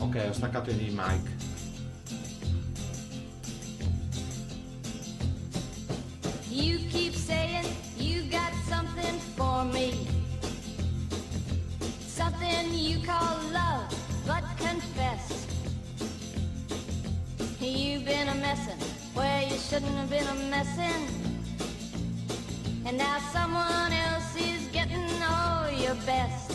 Ok, ho staccato il mic. You keep saying you got something for me, something you call love, but confess you've been a messin' where you shouldn't have been a messin', and now someone else is getting all your best.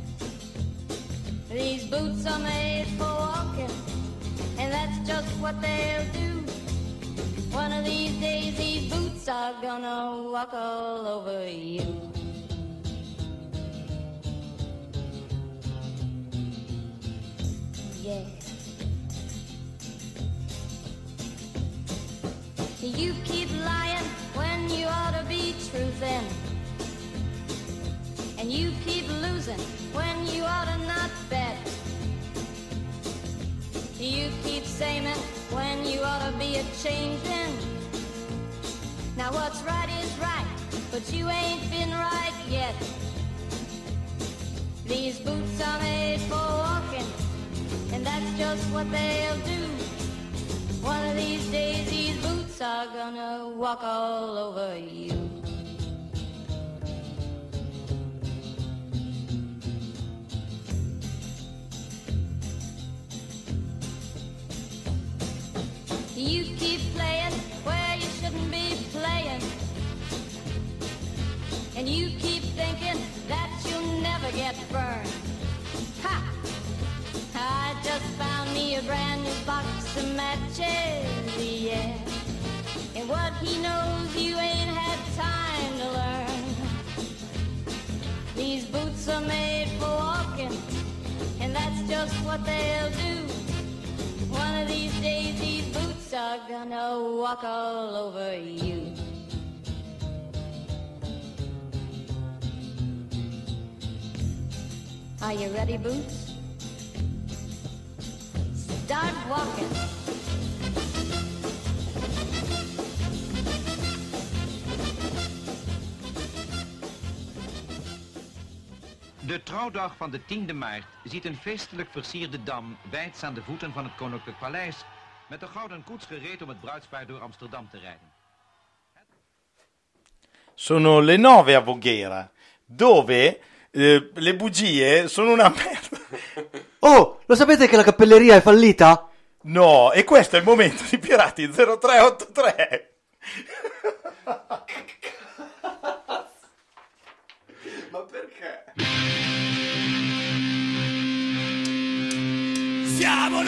These boots are made for walking, and that's just what they'll do. One of these days these boots are gonna walk all over you. Yeah. You keep lying when you ought to be truthin', and you keep losing when you ought to not bet. You keep saying when you ought to be a-changin'. Now what's right is right, but you ain't been right yet. These boots are made for walking, and that's just what they'll do. One of these days these boots are gonna walk all over you. You keep playing where you shouldn't be playing, and you keep thinking that you'll never get burned. Ha! I just found me a brand new box of matches, yeah. And what he knows you ain't had time to learn. These boots are made for walking, and that's just what they'll do. One of these days these boots are gonna walk all over you. Are you ready, Boots? Start walking. De trouwdag van de 10e maart ziet een feestelijk versierde dam wijds aan de voeten van het Koninklijk Paleis met een gouden koets gereed om het bruidspaar door Amsterdam te rijden. Sono le 9 a Voghera, dove le bugie sono una merda. Oh, lo sapete che la cappelleria è fallita? No, e questo è il momento di Pirati 0383. Ma perché? Siamo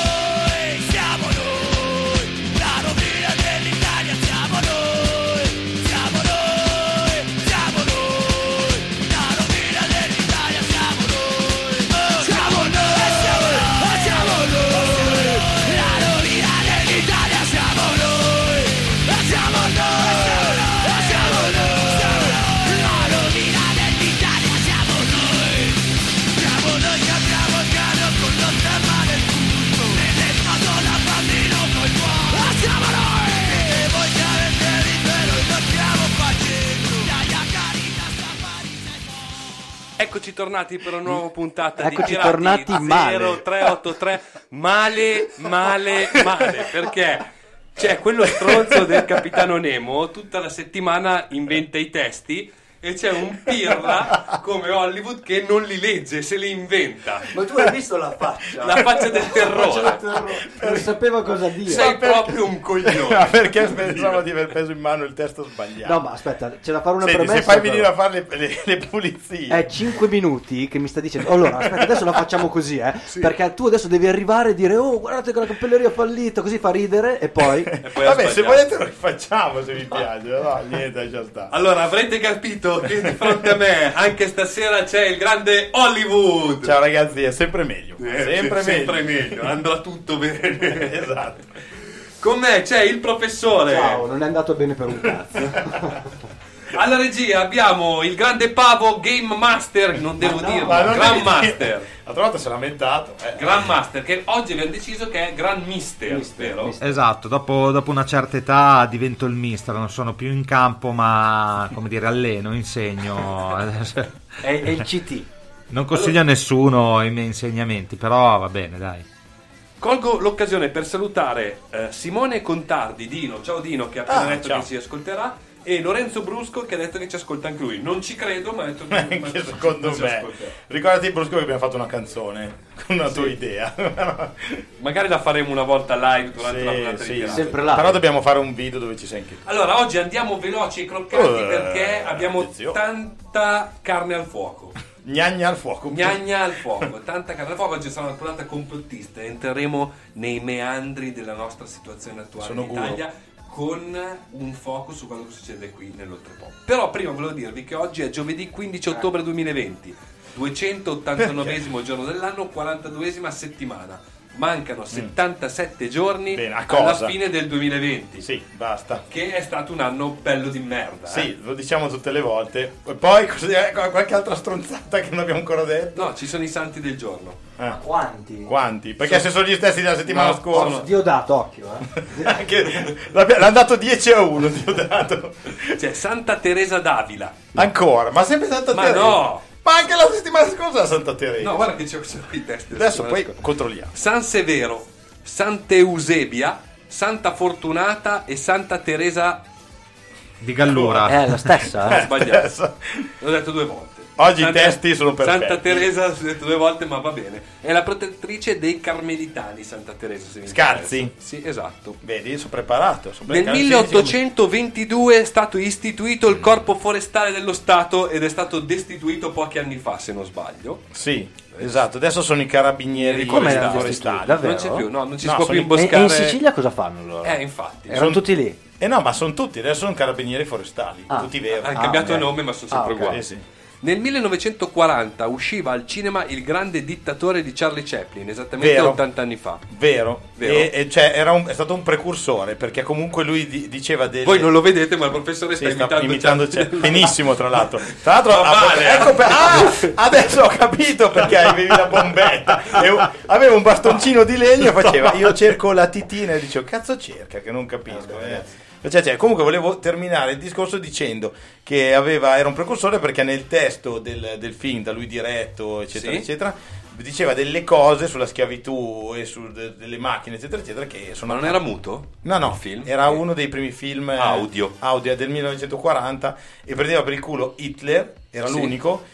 noi, la rovina dell'Italia, siamo noi, siamo noi, siamo noi, la rovina dell'Italia, siamo noi, siamo noi, siamo noi, la rovina dell'Italia, siamo noi, siamo noi, siamo noi, la rovina dell'Italia, siamo noi che abbiamo il cane con lo stemma del tutto, e la bambino col cuore, siamo noi, e voi che avete vinto e noi non siamo qua dentro, Eccoci tornati per una nuova puntata Eccoci di Pirati tornati male. 0383 male, perché c'è quello stronzo del Capitano Nemo, tutta la settimana inventa i testi e c'è un pirla come Hollywood che non li legge, se li inventa. Ma tu hai visto la faccia? La faccia del terrore. Non sapeva cosa dire. Sei proprio un coglione. Ma perché pensavo di aver preso in mano il testo sbagliato? No, ma aspetta, c'è da fare una Senti, premessa. se fai però. venire a fare le pulizie. È 5 minuti che mi sta dicendo. Allora, aspetta, adesso la facciamo così, perché tu adesso devi arrivare e dire: oh, guardate che la cappelleria è fallita, così fa ridere e poi. Vabbè, se volete lo rifacciamo, se vi piace. No, niente, già sta. Allora, avrete capito che di fronte a me anche stasera c'è il grande Hollywood. Ciao ragazzi, è sempre meglio. Sempre meglio, andrà tutto bene. Esatto. Con me c'è il professore. Ciao, non è andato bene per un cazzo. Alla regia abbiamo il grande Pavo Game Master, non devo dirlo, Grandmaster. L'altra volta si è lamentato. Grandmaster, che oggi abbiamo deciso che è Grand Mister, vero? Esatto, dopo una certa età divento il mister, non sono più in campo ma, come dire, alleno, insegno. È il CT. Non consiglio a nessuno i miei insegnamenti, però va bene, dai. Colgo l'occasione per salutare Simone Contardi, Dino, ciao Dino, che ha appena detto ciao. che ci ascolterà, e Lorenzo Brusco, che ha detto che ci ascolta anche lui. Non ci credo, ma ha detto che Anche secondo ci me. ascolterà. Ricordati, Brusco, che abbiamo fatto una canzone con una tua idea. Magari la faremo una volta live durante la puntata di Pirata. Sempre là. Però dobbiamo fare un video dove ci sei anche tu. Allora, oggi andiamo veloci e croccanti perché abbiamo attenzione. tanta carne al fuoco. Gnagna al fuoco. Gnagna al fuoco, tanta carne al fuoco. Oggi sarà una puntata complottista. Entreremo nei meandri della nostra situazione attuale Sono in guru. Italia con un focus su quello che succede qui nell'oltrepò. Però prima volevo dirvi che oggi è giovedì 15 ottobre 2020, 289esimo giorno dell'anno, 42esima settimana. Mancano 77 giorni Bene, a alla cosa? fine del 2020. Sì, basta. Che è stato un anno bello di merda. Sì, lo diciamo tutte le volte. E poi qualche altra stronzata che non abbiamo ancora detto. No, ci sono i santi del giorno. Quanti? Quanti? Perché se sono gli stessi della settimana No, scorsa. Diodato, occhio, Anche, l'hanno dato 10-1. Ti ho dato. Cioè, Santa Teresa d'Avila. Ancora, ma sempre Santa Ma Teresa. no! Ma anche la settimana scorsa la Santa Teresa. No, guarda che c'è i testi. Adesso poi controlliamo. San Severo, Santa Eusebia, Santa Fortunata e Santa Teresa. Di Gallura. È la stessa, Ho eh? sbagliato. Adesso. L'ho detto 2 volte. Oggi i testi sono perfetti. Santa Teresa, l'ho detto 2 volte, ma va bene. È la protettrice dei carmelitani, Santa Teresa. se vi Scalzi? interessa. Sì, esatto. Vedi, sono preparato. Nel 1822 è stato istituito il Corpo Forestale dello Stato ed è stato destituito pochi anni fa, se non sbaglio. Sì, esatto. Adesso sono i carabinieri Come Forestali. forestali? forestali. Davvero? Non c'è più, no, non ci No, si può più sono E imboscare. in Sicilia cosa fanno loro? Infatti. Erano tutti lì. No, ma sono tutti. Adesso sono carabinieri forestali. Ah. Tutti veri. Hanno cambiato ok. nome, ma sono sempre ok. uguali. Sì. Nel 1940 usciva al cinema Il grande dittatore di Charlie Chaplin, esattamente Vero. 80 anni fa. Vero. Vero. E cioè, è stato un precursore, perché comunque lui diceva delle... Voi non lo vedete, ma il professore Sì, sta sta imitando Chaplin. benissimo, tra l'altro. Tra l'altro, Ma vale, ecco adesso ho capito perché avevi la bombetta. Aveva un bastoncino di legno e faceva: io cerco la titina, e dicevo: cazzo cerca, che non capisco. Cioè, comunque volevo terminare il discorso dicendo che era un precursore, perché nel testo del film da lui diretto, eccetera, Sì. eccetera, diceva delle cose sulla schiavitù e su delle macchine, eccetera, eccetera, che sono... Ma non era muto? No, Il film? era uno dei primi film Audio del 1940, e prendeva per il culo Hitler, era Sì. l'unico,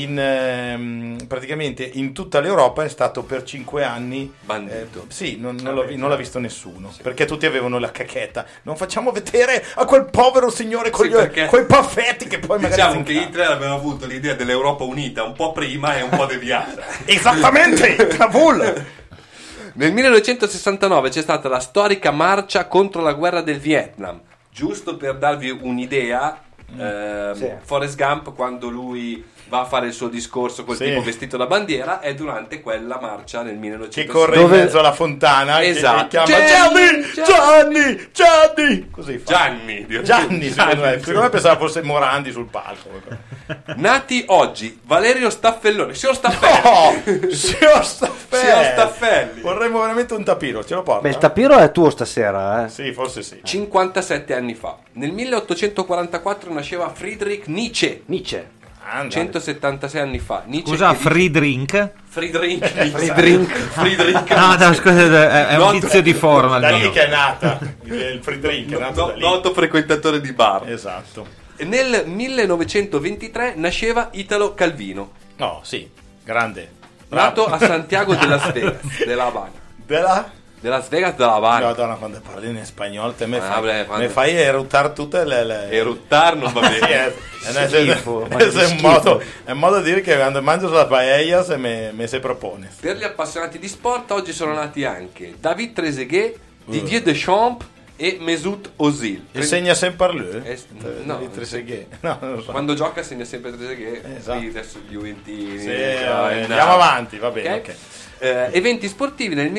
e praticamente in tutta l'Europa è stato per 5 anni Bandito. sì, non l'ha visto nessuno, perché tutti avevano la cacchetta: non facciamo vedere a quel povero signore con Sì, perché- quei baffetti che poi magari Diciamo si che incazza. Hitler aveva avuto l'idea dell'Europa unita un po' prima e un po' deviata. Esattamente, Kabul. Nel 1969 c'è stata la storica marcia contro la guerra del Vietnam. Giusto per darvi un'idea, Sì. Forrest Gump, quando lui va a fare il suo discorso col Sì. tipo vestito da bandiera, è durante quella marcia nel Che 1969. corre in mezzo alla fontana, Esatto. che chiama Gianni. Così fa. Gianni, secondo me pensava fosse Morandi sul palco. Nati oggi Valerio Staffellone, signor Staffelli. Oh, signor Staffelli. Signor Staffelli. Vorremmo veramente un tapiro, ce lo porta? Beh, il tapiro è tuo stasera, eh? Sì, forse sì. 57 anni fa. Nel 1844 nasceva Friedrich Nietzsche. Nietzsche. 176 anni fa. Nietzsche Scusa, che dice- free drink? Friedrich Friedrich. No, scusa, è un Noto- vizio di forma il Da lì mio. che è nata il free drink, è nato da lì. noto frequentatore di bar. Esatto. E nel 1923 nasceva Italo Calvino, No, sì, grande. nato Bravo. a Santiago de Las Vegas, della Habana. De Las Vegas della Habana. Madonna, quando parli in spagnolo te me vabbè, quando- me fai eruttare tutte le... Eruttar non va Sì, bene. Schifo, ma che è un schifo. modo, è un modo di dire che quando mangio la paella se me se propone. Per gli appassionati di sport oggi sono nati anche David Trezeguet, Didier Deschamps e Mesut Özil. E segna sempre lui? no, No, non lo so. Quando gioca segna sempre Trezeguet. Esatto. Qui adesso gli Juventini. Sì, no. andiamo avanti, va bene, ok. Eventi sportivi: nel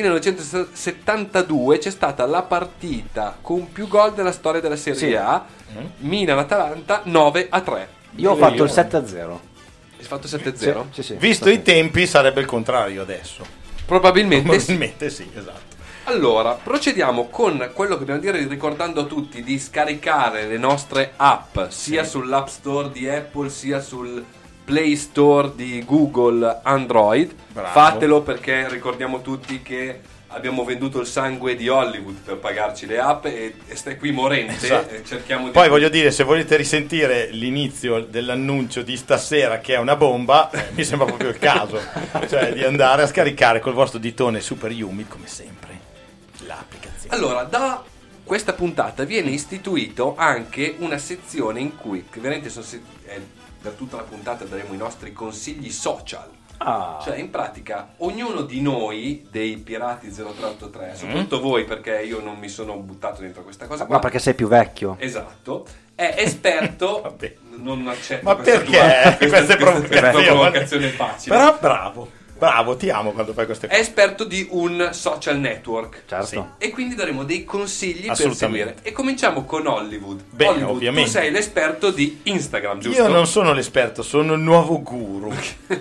1972 c'è stata la partita con più gol della storia della Serie Sì. A, Milan-Atalanta 9-3. Io ho fatto il 7-0. Hai fatto 7-0? Sì, sì. Visto i tempi sarebbe il contrario adesso. Probabilmente sì. Probabilmente sì, esatto. Allora, procediamo con quello che dobbiamo dire, ricordando a tutti di scaricare le nostre app sia sull'App Store di Apple sia sul Play Store di Google Android. Bravo. Fatelo, perché ricordiamo tutti che abbiamo venduto il sangue di Hollywood per pagarci le app e stai qui morente. Esatto. E cerchiamo di... Poi voglio dire, se volete risentire l'inizio dell'annuncio di stasera che è una bomba, mi sembra proprio il caso, cioè di andare a scaricare col vostro ditone super humid come sempre l'applicazione. Allora, da questa puntata viene istituito anche una sezione in cui veramente per tutta la puntata daremo i nostri consigli social. Cioè in pratica ognuno di noi dei Pirati 0383, soprattutto voi, perché io non mi sono buttato dentro questa cosa qua. Ma perché sei più vecchio. Esatto, è esperto. Vabbè. Non accetto Ma questa perché? Queste provocazioni? provocazione facile. Però bravo, ti amo quando fai queste È cose. esperto di un social network. Certo. Sì. E quindi daremo dei consigli per Assolutamente. seguire. E cominciamo con Hollywood. Bene, Hollywood, ovviamente. tu sei l'esperto di Instagram, giusto? Io non sono l'esperto, sono il nuovo guru.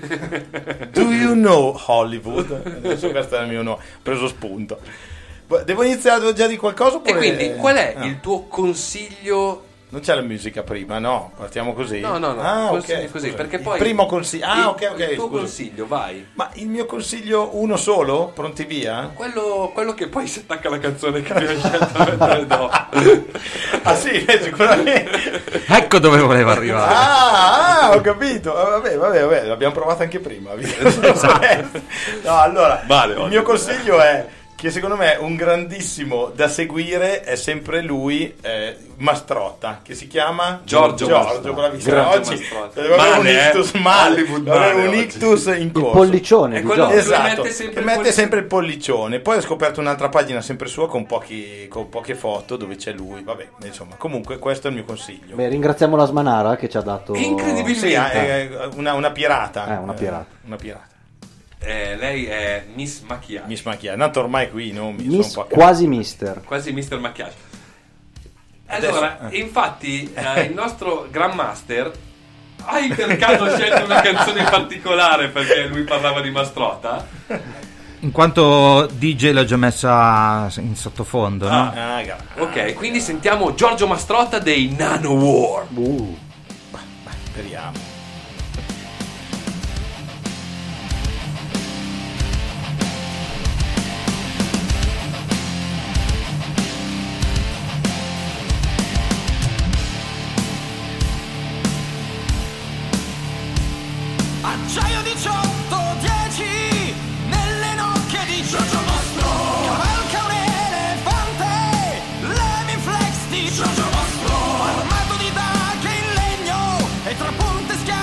Do you know Hollywood? Adesso questo è il mio nome, ho preso spunto. Devo iniziare già di qualcosa E oppure... quindi qual è No. il tuo consiglio? Non c'è la musica prima, no? Partiamo così? No, Ah, consigli ok. così, scusa. perché Il poi primo consiglio... Ah, ok, Il tuo scusa. consiglio, vai. Ma il mio consiglio uno solo? Pronti via? Quello che poi si attacca alla canzone che abbiamo scelto mentre dopo. Ah sì, sicuramente. Ecco dove voleva arrivare. Ho capito. Vabbè, l'abbiamo provato anche prima. No, allora, Vale, il ottimo. mio consiglio è che secondo me un grandissimo da seguire è sempre lui, Mastrotta, che si chiama Giorgio Mastrotta. bravissimo. Giorgio Oggi Mastrotta. avevo un Male, ictus male, Hollywood avevo male un oggi. ictus in Il corso. pollicione È di quello- Giorgio. Esatto, mette sempre che il mette pollicione. sempre il pollicione. Poi ho scoperto un'altra pagina sempre sua con poche foto dove c'è lui. Vabbè, insomma, comunque questo è il mio consiglio. Beh, ringraziamo la Smanara che ci ha dato... Incredibilmente. Sì, una pirata. Una pirata. Una pirata. Lei è Miss Maquillage. Miss Maquillage. Nato ormai qui, no? Mi Miss sono un po' quasi mister. Quasi Mr. Maquillage. Allora, infatti, il nostro Grandmaster hai per caso scelto una canzone in particolare perché lui parlava di Mastrotta? In quanto DJ l'ho già messa in sottofondo, no? Ok, quindi sentiamo Giorgio Mastrotta dei Nanowar. Speriamo. Acciaio 18-10 nelle nocche di Giorgio Mastro. Cavalca un elefante, Lemmy Flex di Giorgio Mastro. Armato di dache in legno e tra punte schiacciate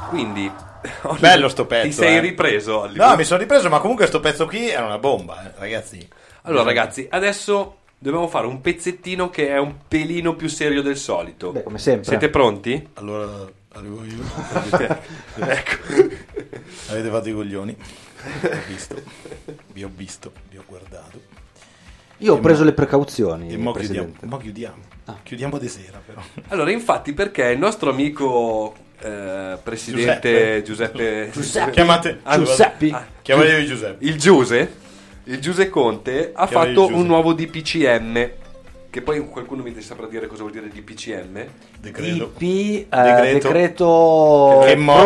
Quindi Bello sto pezzo. Ti sei ripreso? No, mi sono ripreso, ma comunque sto pezzo qui era una bomba, ragazzi. Allora ragazzi, adesso dobbiamo fare un pezzettino che è un pelino più serio del solito. Beh, come sempre. Siete pronti? Allora arrivo io. Ecco. Avete fatto i coglioni. Vi ho visto, vi ho guardato. Io ho preso le precauzioni, E mo Presidente. chiudiamo. Chiudiamo di sera, però. Allora, infatti, perché il nostro amico presidente Giuseppe Chiamate Giuseppe. Chiamatevi Giuseppe. il Giuse Conte ha Chiamatevi fatto Giuse. un nuovo DPCM, che poi qualcuno mi saprà dire cosa vuol dire DPCM. Decreto. Decreto Che mo-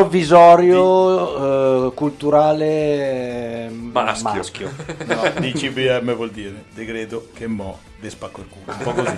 provvisorio culturale Maschio. No, DCBM vuol dire decreto che mo de spacco il culo. Un po' così.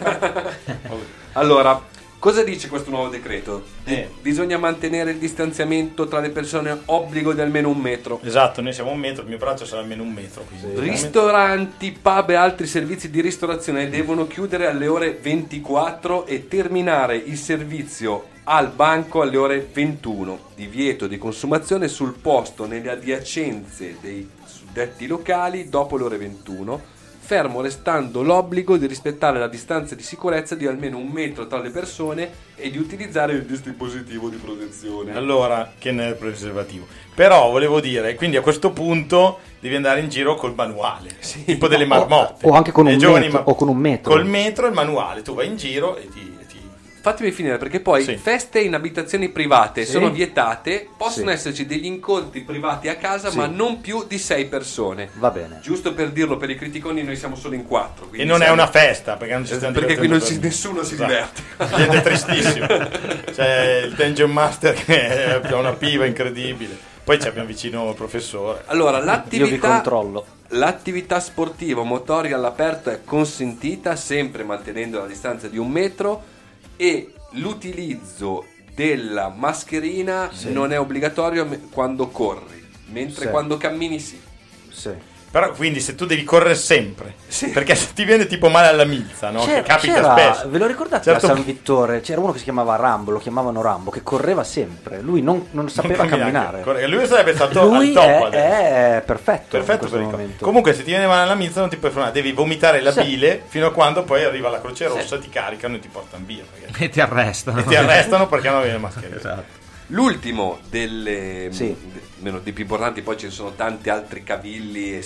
Allora, cosa dice questo nuovo decreto? Eh. Bisogna mantenere il distanziamento tra le persone, obbligo di almeno 1 metro. Esatto, noi siamo 1 metro, il mio braccio sarà almeno 1 metro. Quindi. Ristoranti, pub e altri servizi di ristorazione devono chiudere alle ore 24 e terminare il servizio al banco alle ore 21. Divieto di consumazione sul posto nelle adiacenze dei suddetti locali dopo le ore 21, fermo restando l'obbligo di rispettare la distanza di sicurezza di almeno 1 metro tra le persone e di utilizzare il dispositivo di protezione. Allora, che ne è il preservativo. Però volevo dire, quindi a questo punto devi andare in giro col manuale, tipo delle marmotte. o anche con Le un giovani metro, o con un metro. Col metro e il manuale, tu vai in giro e ti... Fatemi finire, perché poi Sì. feste in abitazioni private Sì. sono vietate, possono Sì. esserci degli incontri privati a casa, Sì. ma non più di 6 persone. Va bene. Giusto per dirlo, per i criticoni noi siamo solo in 4. E non è una festa, perché non ci stiamo Perché qui divertendo per nessuno si Esatto. diverte. Gente tristissimo. C'è il Dungeon Master che ha una piva incredibile. Poi ci abbiamo vicino il professore. Allora, Io vi controllo. l'attività sportiva motoria all'aperto è consentita, sempre mantenendo la distanza di 1 metro, e l'utilizzo della mascherina non è obbligatorio quando corri, mentre Sì. quando cammini sì. Sì. Però quindi se tu devi correre sempre, Sì. perché se ti viene tipo male alla milza, no? Che capita spesso. Ve lo ricordate Certo. a San Vittore? C'era uno che si chiamava Rambo, lo chiamavano Rambo, che correva sempre. Lui non sapeva camminare. E lui sarebbe stato Lui al top adesso. è perfetto, in Perfetto questo per il momento. Comunque se ti viene male alla milza non ti puoi fermare, devi vomitare la Sì. bile fino a quando poi arriva la Croce Rossa, ti caricano e ti portano via. Perché... E ti arrestano. E ti arrestano perché non viene mascherina. Esatto. L'ultimo delle Sì. meno di più importanti, poi ce ne sono tanti altri cavilli e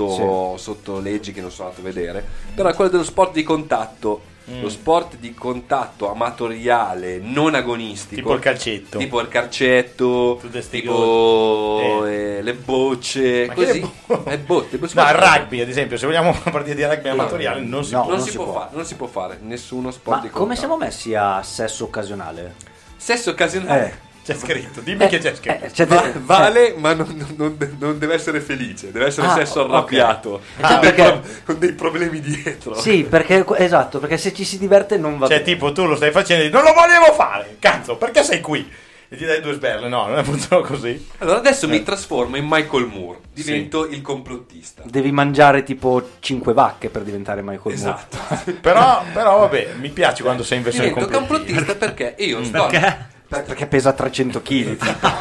sotto leggi che non sono andato a vedere, però è quello dello sport di contatto. Lo sport di contatto amatoriale non agonistico, Tipo il calcetto. tipo il calcetto, Tutte sti tipo gol. le bocce, Ma che così. le botte. No, il rugby ad esempio, se vogliamo una partita di rugby amatoriale non si No. può. non, non si si può può. fare, non si può fare nessuno sport Ma di come contatto. siamo messi a sesso occasionale? Sesso occasionale C'è scritto, dimmi che c'è scritto. Cioè, vale, ma non deve essere felice, deve essere sesso ok. arrabbiato, perché- con dei problemi dietro. Sì, perché esatto, perché se ci si diverte non va Cioè bene. tipo tu lo stai facendo e dici, non lo volevo fare, cazzo, perché sei qui? E ti dai 2 sberle, no, non funziona così. Allora adesso mi trasformo in Michael Moore, divento il complottista. Devi mangiare tipo 5 vacche per diventare Michael Moore. Esatto. Però vabbè, mi piace quando sei in versione Divento complottista. complottista perché io sto Perché pesa 300 kg.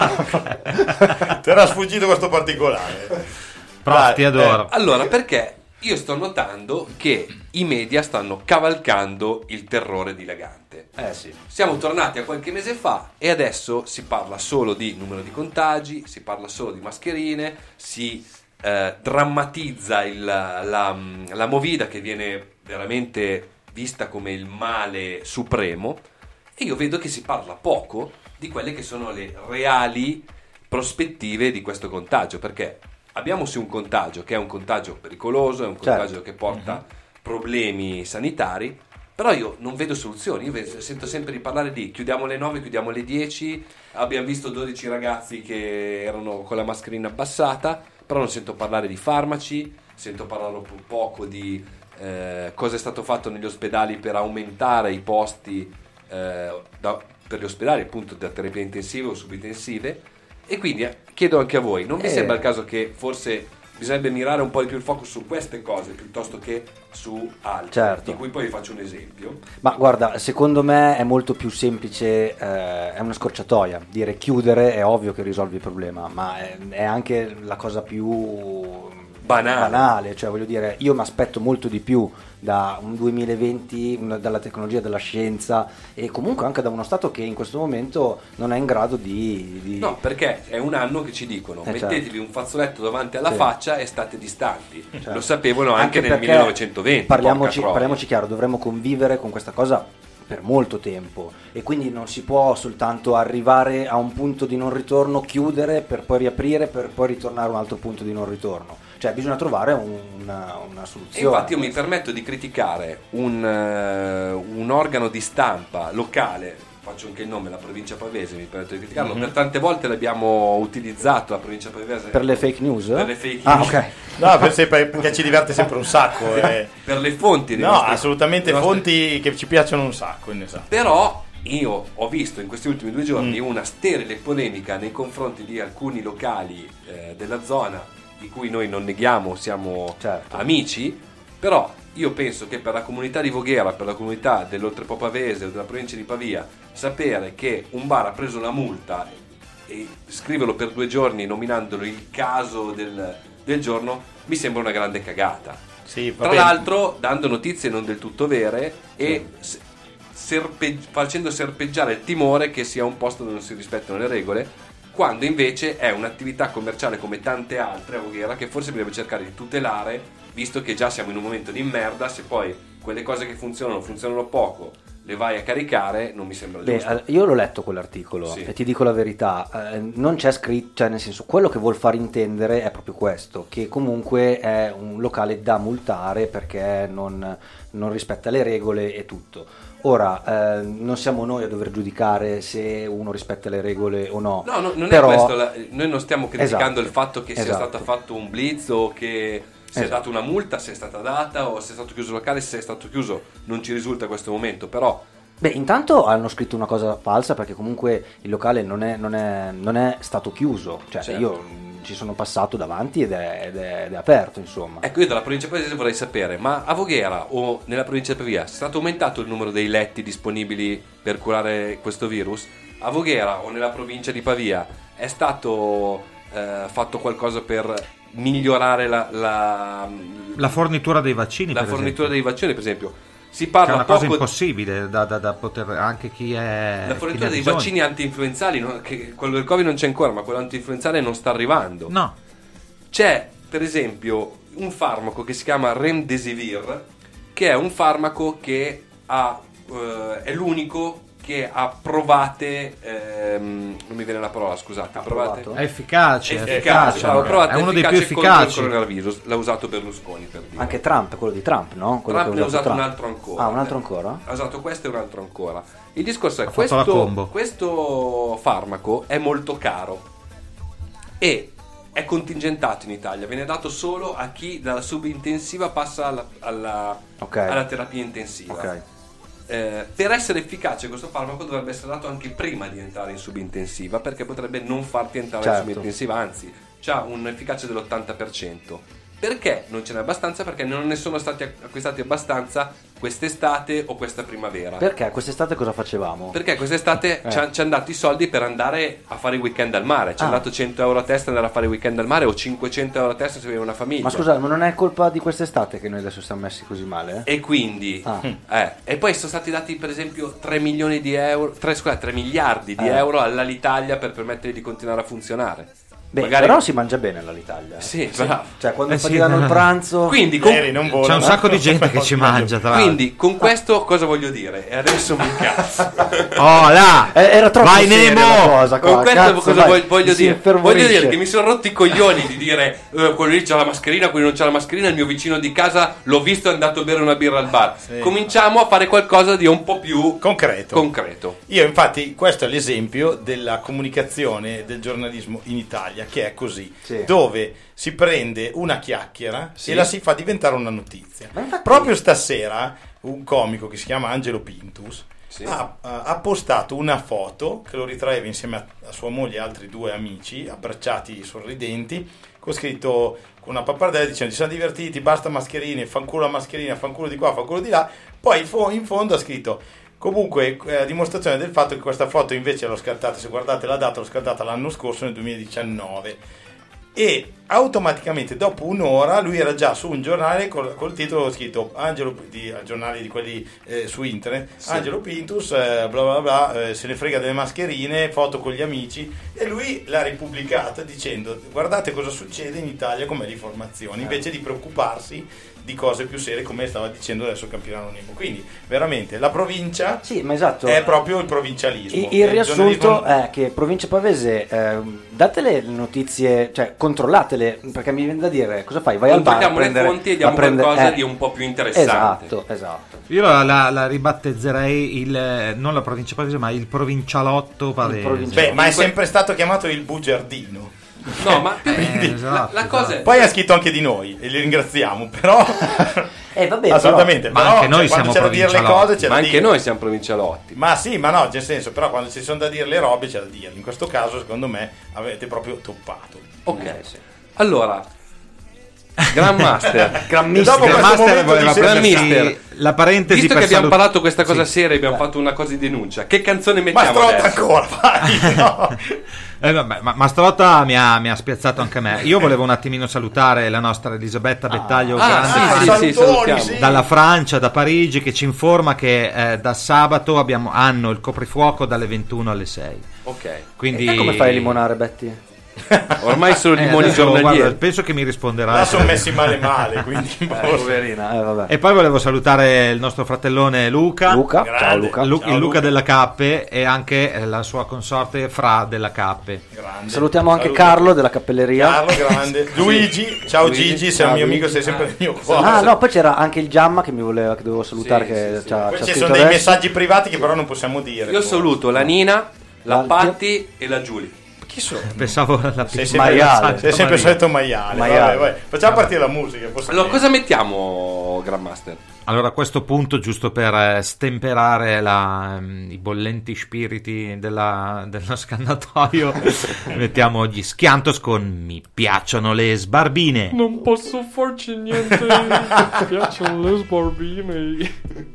Ti era sfuggito questo particolare. Prof, Dai, ti adoro. Allora, perché io sto notando che i media stanno cavalcando il terrore dilagante. Sì. Siamo tornati a qualche mese fa e adesso si parla solo di numero di contagi, si parla solo di mascherine, si drammatizza la movida che viene veramente vista come il male supremo, e io vedo che si parla poco di quelle che sono le reali prospettive di questo contagio, perché abbiamo sì un contagio che è un contagio pericoloso, è un contagio che porta problemi sanitari, però io non vedo soluzioni. Io sento sempre di parlare di chiudiamo alle 9, chiudiamo alle 10, abbiamo visto 12 ragazzi che erano con la mascherina abbassata, però non sento parlare di farmaci, sento parlare poco di cosa è stato fatto negli ospedali per aumentare i posti per gli ospedali appunto da terapia intensiva o subintensive. E quindi chiedo anche a voi, non vi sembra il caso che forse bisognerebbe mirare un po' di più il focus su queste cose piuttosto che su altre, Certo. di cui poi vi faccio un esempio. Ma guarda, secondo me è molto più semplice, è una scorciatoia. Dire chiudere è ovvio che risolvi il problema, ma è anche la cosa più banale. Cioè, voglio dire, io mi aspetto molto di più da un 2020, dalla tecnologia, dalla scienza e comunque anche da uno Stato che in questo momento non è in grado di... No, perché è un anno che ci dicono mettetevi certo. un fazzoletto davanti alla Sì. faccia e state distanti. Certo. Lo sapevano anche nel perché 1920. parliamoci chiaro, dovremmo convivere con questa cosa per molto tempo e quindi non si può soltanto arrivare a un punto di non ritorno, chiudere per poi riaprire, per poi ritornare a un altro punto di non ritorno. Cioè bisogna trovare una E soluzione. infatti io mi permetto di criticare un organo di stampa locale, faccio anche il nome, la provincia pavese, mi permetto di criticarlo, per tante volte l'abbiamo utilizzato la provincia pavese Per le fake news? Per le fake Ah, news. ok. No, perché ci diverte sempre un sacco. Per le fonti dei No, nostri- assolutamente dei nostri- fonti che ci piacciono un sacco. Esatto. Però io ho visto in questi ultimi 2 giorni una sterile polemica nei confronti di alcuni locali della zona di cui noi non neghiamo, siamo Certo. amici, però io penso che per la comunità di Voghera, per la comunità dell'Oltrepo Pavese o della provincia di Pavia, sapere che un bar ha preso la multa e scriverlo per 2 giorni nominandolo il caso del giorno mi sembra una grande cagata. Sì, va Tra bene. l'altro dando notizie non del tutto vere e facendo serpeggiare il timore che sia un posto dove non si rispettano le regole, quando invece è un'attività commerciale come tante altre a Voghera che forse bisogna cercare di tutelare, visto che già siamo in un momento di merda. Se poi quelle cose che funzionano poco le vai a caricare, non mi sembra giusto. Io l'ho letto quell'articolo Sì. e ti dico la verità, non c'è scritto, cioè nel senso, quello che vuol far intendere è proprio questo, che comunque è un locale da multare perché non rispetta le regole e tutto. Ora, non siamo noi a dover giudicare se uno rispetta le regole o no. No, non però... è questo, noi non stiamo criticando Esatto, il fatto che sia esatto. stato fatto un blitz o che sia Esatto. data una multa, se è stata data o se è stato chiuso il locale, se è stato chiuso non ci risulta a questo momento, però Beh, intanto hanno scritto una cosa falsa perché comunque il locale non è stato chiuso, cioè Certo. io ci sono passato davanti ed è aperto, insomma. ecco, io dalla provincia pavese vorrei sapere, ma a Voghera o nella provincia di Pavia è stato aumentato il numero dei letti disponibili per curare questo virus? A Voghera o nella provincia di Pavia è stato fatto qualcosa per migliorare La fornitura dei vaccini, la per fornitura esempio, dei vaccini, per esempio? Si che è parla una cosa poco impossibile da poter, anche chi è la chi fornitura ne ha dei bisogno. vaccini anti-influenzali, no? Che quello del Covid non c'è ancora, ma quello anti-influenzale non sta arrivando. No, C'è per esempio un farmaco che si chiama Remdesivir, che è un farmaco che è l'unico che ha provate non mi viene la parola, scusate, Approvato? è efficace, bravo, provate è uno dei più efficace contro il efficaci. coronavirus. L'ha usato Berlusconi, per dire. Anche Trump, quello di Trump, no? Quello Trump che ne ha usato Trump. un altro ancora. Ah, un altro ancora? Ha usato questo e un altro ancora. Il discorso è Ha fatto la combo. questo farmaco è molto caro e è contingentato in Italia, viene dato solo a chi dalla subintensiva passa alla terapia intensiva. Ok. Per essere efficace questo farmaco dovrebbe essere dato anche prima di entrare in subintensiva, perché potrebbe non farti entrare in Certo. subintensiva, anzi c'ha un'efficacia dell'80%. Perché non ce n'è abbastanza? Perché non ne sono stati acquistati abbastanza quest'estate o questa primavera. Perché quest'estate cosa facevamo? Perché quest'estate ci hanno dato i soldi per andare a fare i weekend al mare. Ci hanno dato 100 euro a testa andare a fare i weekend al mare o 500 euro a testa se avevi una famiglia. Ma scusate, ma non è colpa di quest'estate che noi adesso siamo messi così male? E quindi e poi sono stati dati per esempio 3 miliardi di euro all'Alitalia per permettere di continuare a funzionare. Beh, Magari- però si mangia bene all'Italia. Sì, bravo. Cioè, quando sì. ti danno il pranzo... Quindi Ieri non vola, C'è un no? sacco di gente che ci mangia, tra l'altro. quindi con questo cosa voglio dire? E adesso mi cazzo. Oh là! Era troppo Vai seria Nemo! la cosa qua. Con questo Cazzo, cosa vai, voglio si dire? infervorisce. Voglio dire che mi sono rotti i coglioni di dire quello lì c'ha la mascherina, quello non c'ha la mascherina, il mio vicino di casa l'ho visto è andato a bere una birra al bar. Sì. Cominciamo a fare qualcosa di un po' più concreto. Io infatti questo è l'esempio della comunicazione del giornalismo in Italia, che è così, Sì. dove si prende una chiacchiera Sì. e la si fa diventare una notizia. Ma infatti- Proprio stasera un comico che si chiama Angelo Pintus Sì. ha postato una foto che lo ritraeva insieme a sua moglie e altri 2 amici abbracciati sorridenti con scritto con una pappardella dicendo ci siamo divertiti, basta mascherine, fanculo la mascherina, fanculo di qua, fanculo di là. Poi in fondo ha scritto comunque a dimostrazione del fatto che questa foto invece l'ho scattata, se guardate la data, l'ho scattata l'anno scorso, nel 2019, e automaticamente dopo un'ora lui era già su un giornale col titolo scritto Angelo, giornali di quelli su internet, sì. Angelo Pintus bla bla bla, se ne frega delle mascherine, foto con gli amici, e lui l'ha ripubblicata dicendo guardate cosa succede in Italia come riformazione, invece di preoccuparsi di cose più serie come stava dicendo adesso Campirano Nemo. Quindi veramente la provincia sì, ma esatto, è proprio il provincialismo. Il riassunto è che Provincia Pavese date le notizie, cioè controllatele, perché mi viene da dire cosa fai? Vai al bar, controlliamo le fonti e diamo qualcosa di un po' più interessante. Esatto. Io la ribattezzerei non la Provincia Pavese ma il Provincialotto Pavese. Ma è sempre stato chiamato il bugiardino. No, ma esatto, la cosa è... Poi ha scritto anche di noi e li ringraziamo, però vabbè, assolutamente, però, però anche noi quando siamo c'è da dire le cose c'è ma da anche dire. Noi siamo provincialotti. Ma sì, ma no, nel senso, però quando ci sono da dire le robe c'è da dire. In questo caso secondo me avete proprio toppato. Ok, sì. Allora Grandmaster Grandmaster voleva prendersi la parentesi, visto per che abbiamo parlato questa cosa seria, abbiamo fatto una cosa di denuncia, che canzone mettiamo adesso? Ancora, vai, no. Vabbè, ma Mastrotta mi ha spiazzato anche me. Io volevo un attimino salutare la nostra Elisabetta Bettaglio, grande salutiamo. Sì. dalla Francia, da Parigi, che ci informa che da sabato hanno il coprifuoco dalle 21 alle 6. Ok. Quindi... E te come fai a limonare, Betty? Ormai sono limoni giornalieri. Guarda, penso che mi risponderà. La sono messi male, quindi poverina, vabbè. E poi volevo salutare il nostro fratellone Luca. Ciao Luca. Il Luca della Cappe, e anche la sua consorte Fra della Cappe. Grande. Salutiamo anche Carlo della cappelleria. Carlo, grande. Luigi, ciao Gigi, sei un mio amico, sei sempre nel mio cuore. No, poi c'era anche il Giamma che dovevo salutare, che Poi c'ha ci scritto sono dei adesso. messaggi privati che però non possiamo dire. Io saluto la Nina, la Patti e la Giulia. Chi sono? Pensavo la Sei Maiale. sei sempre solito maiale. Vai. Facciamo partire la musica. Allora, cosa mettiamo, Grandmaster? Allora, a questo punto, giusto per stemperare i bollenti spiriti dello scannatoio, mettiamo gli Schiantos con Mi piacciono le sbarbine. Non posso farci niente, mi piacciono le sbarbine.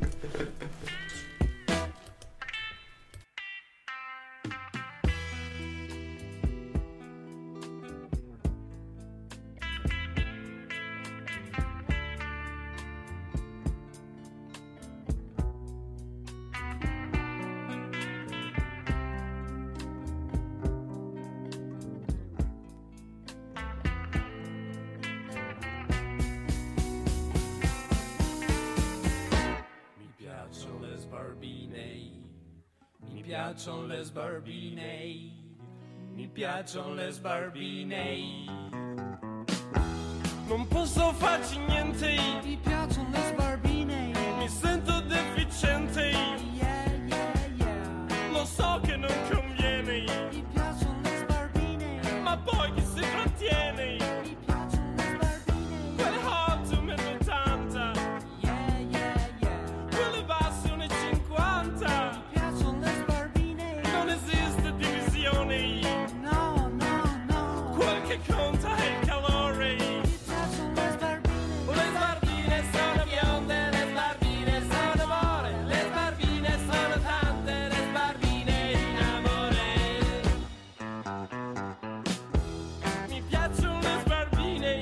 Mi piacciono le sbarbine, mi piacciono le sbarbine. Non posso farci niente, mi piacciono le sbarbine. Mi sento deficiente, lo so che non conviene. Mi piacciono le sbarbine, ma poi chi si trattiene? Mi piacciono le sbarbine, quelle hot 1,80 m, quelle basse 1,50 m. Quel che conta è il calore. Mi piacciono le sbarbine. Le sbarbine sono bionde, le sbarbine sono more, le sbarbine sono tante, le sbarbine in amore. Mi piacciono le sbarbine,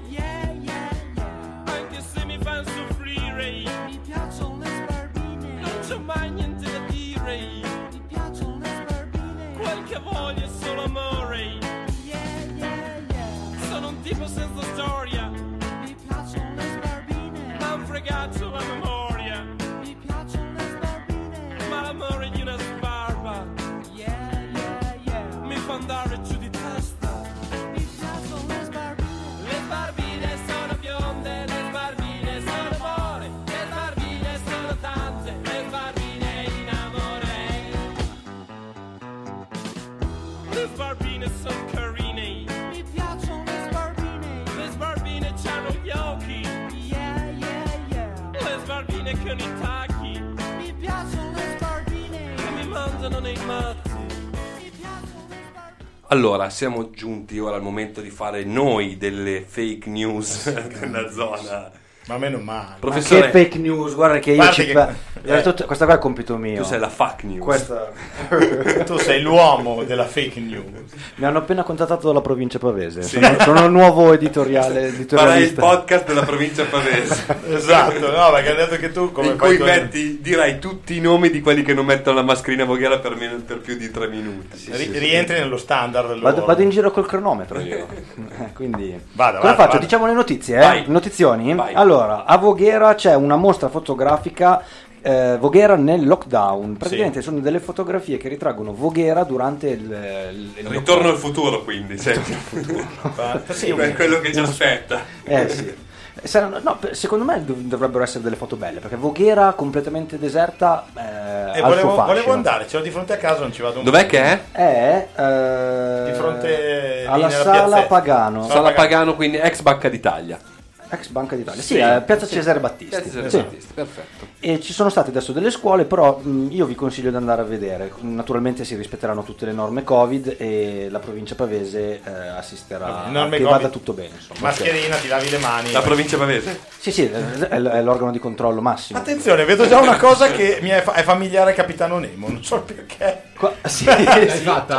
anche se mi fanno soffrire. Mi piacciono le sbarbine, non c'ho mai niente da dire. Mi piacciono le sbarbine, quel che voglio è solo amore. Sono un tipo senza storia. Mi piacciono le sbarbine, m'han fregato la memoria. Mi piacciono le sbarbine, ma l'amore di una sbarba mi fa andare giù di testa. Mi piacciono le sbarbine. Le sbarbine sono bionde, le sbarbine sono more, le sbarbine sono tante, le sbarbine in amore. Le sbarbine sono carine. Mi piacciono le sbarbine. Le sbarbine c'hanno gli occhi. Le sbarbine con i tacchi. Mi piacciono le sbarbine. Che mi mandano nei matti. Mi piacciono le sbarbine. Allora, siamo giunti ora al momento di fare noi delle fake news della zona. Ma meno male. Che Professore, fake news, guarda che io Guarda ci questa qua è compito mio. tu sei la fuck news. Questa... Tu sei l'uomo della fake news. Mi hanno appena contattato dalla provincia pavese. Sono il nuovo Farai il editorialista. podcast della provincia pavese. Esatto, no, perché hanno detto che tu come in fai cui dirai tutti i nomi di quelli che non mettono la mascherina voghera per più di 3 minuti. rientri nello standard del Vado in giro col cronometro io. Quindi Vada, cosa vada, faccio? vada. Diciamo le notizie, Vai. Notizioni? Vai. Allora, a Voghera c'è una mostra fotografica Voghera nel lockdown. Praticamente sono delle fotografie che ritraggono Voghera durante il Ritorno al futuro, quindi. Sì, è quello che ci aspetta. sì. Secondo me dovrebbero essere delle foto belle, perché Voghera completamente deserta E ha il suo volevo fascino. andare, ce l'ho di fronte a casa, non ci vado. Dov'è che è? È Di fronte lì alla nella Sala piazzetta. Pagano. Sala Pagano, quindi ex Banca d'Italia. Ex Banca d'Italia, Sì, Piazza Cesare Battisti. Piazza Sì. Battisti, perfetto. E ci sono state adesso delle scuole, però io vi consiglio di andare a vedere. Naturalmente si rispetteranno tutte le norme Covid e la provincia pavese assisterà Vabbè, a norme che Covid. vada tutto bene. Insomma. Mascherina, ti lavi le mani. La provincia pavese? Sì, è l'organo di controllo massimo. Attenzione, vedo già una cosa che mi è familiare a Capitano Nemo, non so perché. Sì, Ha sì. fatto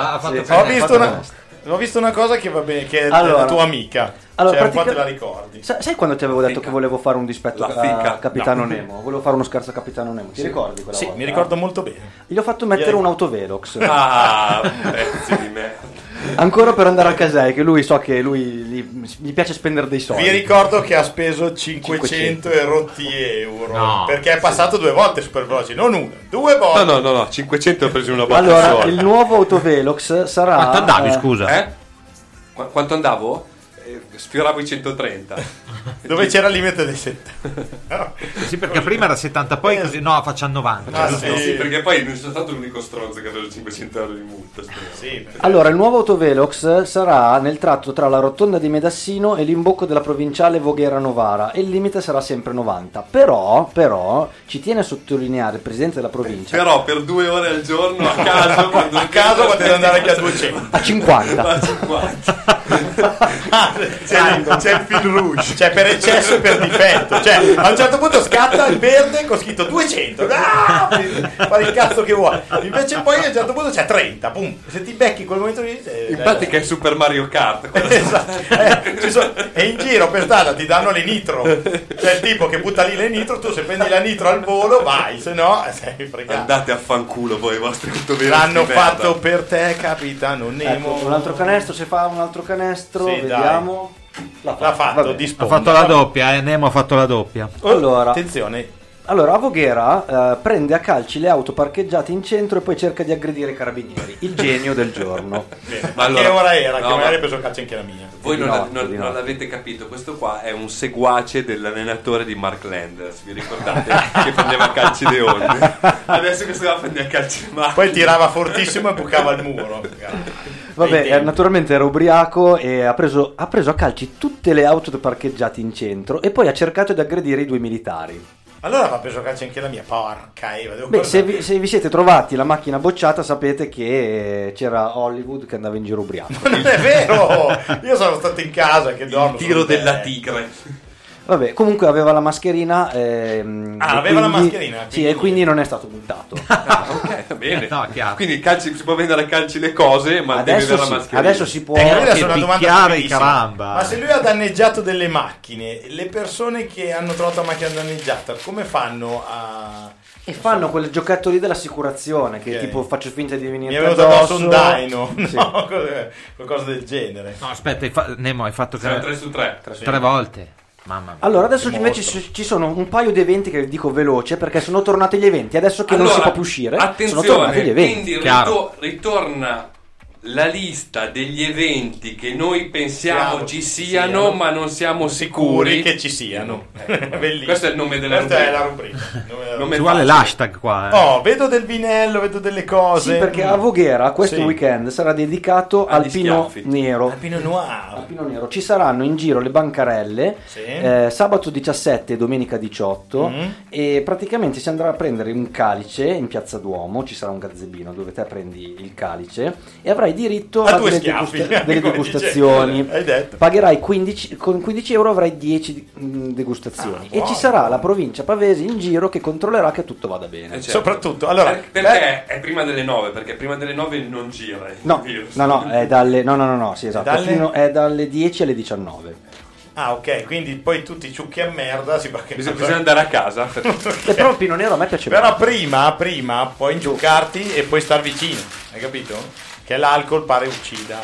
Ho visto una cosa che va bene, che è Allora. la tua amica. Allora, Cioè, un po' te pratica- la ricordi. Sai quando ti avevo detto che volevo fare un dispetto La fica. a Capitano Nemo? Volevo fare uno scherzo a Capitano Nemo. Ti ricordi quella Sì, volta? mi ricordo molto bene. Gli ho fatto mettere un autovelox. Ah, pezzi di me. Ancora per andare a Casei, che lui so che gli piace spendere dei soldi. Vi ricordo che ha speso 500 e rotti euro. No. Perché è passato 2 volte super veloce, non una, 2 volte. No, 500 ho preso una botta Allora, sola. il nuovo autovelox sarà... Quanto andavi, scusa? Eh? Quanto andavo? Sfioravo i 130. Dove c'era il limite dei 70. Sì, perché prima era 70, poi così no, facciamo 90. Ah, giusto? sì. Perché poi non sono stato l'unico stronzo che aveva 500 euro di multa. spero. Sì, Allora, il nuovo autovelox sarà nel tratto tra la rotonda di Medassino e l'imbocco della provinciale Voghera-Novara e il limite sarà sempre 90. Però, ci tiene a sottolineare il presidente della provincia Però per 2 ore al giorno a caso, quando a caso potete andare anche a 200. a 50. a 50. C'è il fil rouge, cioè per eccesso e per difetto. Cioè, a un certo punto scatta il verde con scritto 200. Fai il cazzo che vuoi. Invece poi a un certo punto c'è 30. Pum. Se ti becchi quel momento lì. In pratica è Super Mario Kart. Esatto. E in giro per strada ti danno le nitro. C'è il tipo che butta lì le nitro. Tu se prendi la nitro al volo vai, se no sei fregato. Andate a fanculo voi i vostri autovelox. L'hanno di merda. fatto per te, Capitano Nemo. Ecco, un altro canestro, se fa un altro canestro, Sì, vediamo. L'ha fatto Vabbè. di Ha sponda. fatto la doppia, Nemo ha fatto la doppia. Allora, Attenzione. a Voghera prende a calci le auto parcheggiate in centro e poi cerca di aggredire i carabinieri. Il genio del giorno. Bene. Ma Ma allora- che ora era? no, che magari ma- ha preso calcio anche la mia. Voi Di non, notte, non- di non notte. l'avete capito, questo qua è un seguace dell'allenatore di Mark Landers, vi ricordate? Che prendeva calci leoni. Adesso questo qua prende a calci ma Poi tirava fortissimo e bucava il muro. Vabbè, Ai tempi. naturalmente era ubriaco e ha preso a calci tutte le auto parcheggiate in centro e poi ha cercato di aggredire i 2 militari. Allora va preso calcio anche la mia. Porca Eva. Devo Beh, guardare. se vi siete trovati la macchina bocciata, sapete che c'era Hollywood che andava in giro ubriaco. Non è vero. Io sono stato in casa che dormo. il tiro sul letto. della tigre. Vabbè, comunque aveva la mascherina. E aveva la mascherina, Sì, quindi- e quindi non è stato multato. Ok, va bene. No, chiaro. Quindi calci, si può vendere a calci le cose, ma devi Adesso avere la sì, mascherina. adesso si può. Quella Che è una domanda picchiare, facilissima. caramba. Ma se lui ha danneggiato delle macchine, le persone che hanno trovato la macchina danneggiata, come fanno a... E fanno quel giochetto lì dell'assicurazione che Ok. tipo faccio finta di venire Mi è venuto addosso un daino, no? Qualcosa del genere. No, aspetta, Nemo, hai fatto Siamo 3 su 3. 3 volte. Mamma mia. Allora adesso Che invece mostro. ci sono un paio di eventi che dico veloce perché sono tornati gli eventi. Adesso che non si può più uscire, sono tornati gli Attenzione, eventi. quindi Chiaro. ritorna la lista degli eventi che noi pensiamo ci siano, siano, ma non siamo sicuri che ci siano. Bellissimo. Questo è il nome della Questa è rubrica. la rubrica. Nome Ci vuole facile. l'hashtag qua. Oh, vedo del vinello, vedo delle cose. Sì, perché a Voghera questo Sì. weekend sarà dedicato Agli al Pino schiaffi. Nero. Al Pinot Noir. Al Pino Nero. Ci saranno in giro le bancarelle Sì. sabato 17 e domenica 18 Mhm. e praticamente si andrà a prendere un calice in Piazza Duomo, ci sarà un gazebino dove te prendi il calice e avrai diritto A a due delle, schiaffi, delle come degustazioni. dicevi. Hai detto. Pagherai 15, con 15 euro avrai 10 degustazioni. E buono. ci sarà la provincia pavese in giro che controllerà che tutto vada bene. Certo. Soprattutto, allora, Perché è prima delle 9? Perché prima delle 9 non gira il No, virus. no, è dalle no, sì, esatto, è dalle 10 alle 19. ah, ok, quindi poi tutti ciucchi a merda Bisogna andare a casa. E però il Pino Nero a me piace Però molto. prima puoi inciuccarti e poi star vicino, hai capito? Che l'alcol pare uccida.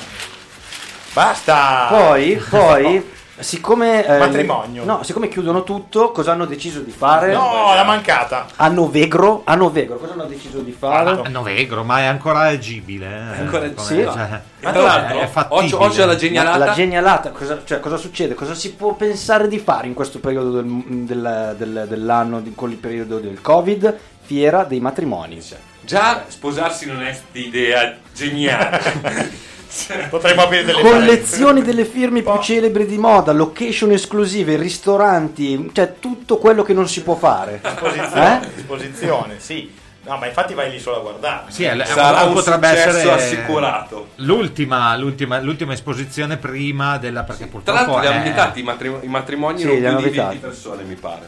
Basta! Poi siccome Matrimonio. siccome chiudono tutto, cosa hanno deciso di fare? No, la mancata. A Novegro, cosa hanno deciso di fare? Novegro, ma è ancora agibile. Ancora- Come- sì. cioè, E tra l'altro, è fattibile. oggi è la genialata. La genialata, cosa succede? Cosa si può pensare di fare in questo periodo dell'anno, con il periodo del Covid? Fiera dei matrimoni. Già sposarsi non è idea geniale. Potremmo aprire delle Collezioni delle firme più celebri di moda, location esclusive, ristoranti, cioè tutto quello che non si può fare. disposizione, sì. No, ma infatti vai lì solo a guardare. Sì, Sarà un potrebbe successo essere assicurato. l'ultima esposizione prima della, perché Tra purtroppo l'altro li hanno è invitati i matrimoni Sì, non li più hanno di 20 invitati. persone, mi pare.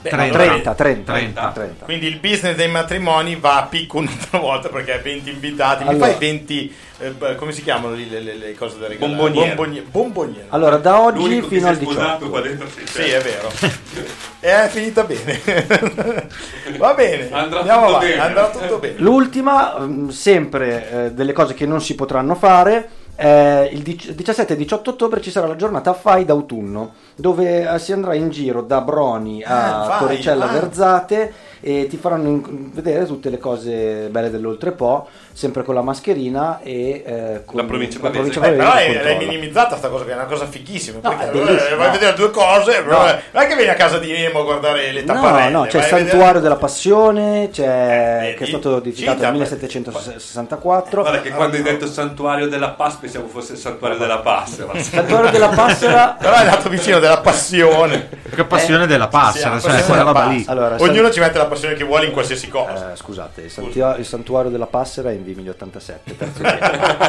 30. Quindi il business dei matrimoni va a picco un'altra volta perché hai 20 invitati. Mi Allora. fai 20, come si chiamano lì le cose da regalare? Bomboniere. Bomboniere. Allora, da oggi L'unico che fino si al è sposato 18. qua dentro Sì, è vero. È finita bene. Va bene. Andrà Andiamo tutto avanti. bene. Andrà tutto bene. L'ultima, sempre delle cose che non si potranno fare, il 17 e 18 ottobre ci sarà la giornata Fai d'autunno, dove si andrà in giro da Broni a vai, Torricella vai. Verzate e ti faranno vedere tutte le cose belle dell'Oltrepo, sempre con la mascherina e con La provincia pavese. Beh, però che l'hai controlla. minimizzata sta cosa, che è una cosa fighissima. No, perché è bellissimo, vai a no. vedere due cose, No. non è che vieni a casa di Nemo a guardare le tapparelle. No, c'è il vai a vedere- Santuario della Passione, che è stato sì, edificato nel 1764. Guarda che quando hai detto santuario della Paz pensavo fosse il santuario della Passera. Il Santuario della Passera. Però è andato vicino della passione. che passione della passera, Sì, cioè, passione quella della roba lì. passa. Allora, Ognuno ci mette la passione che vuole in qualsiasi cosa. Scusate, il Santuario della Passera è in via 1087, terzo piano.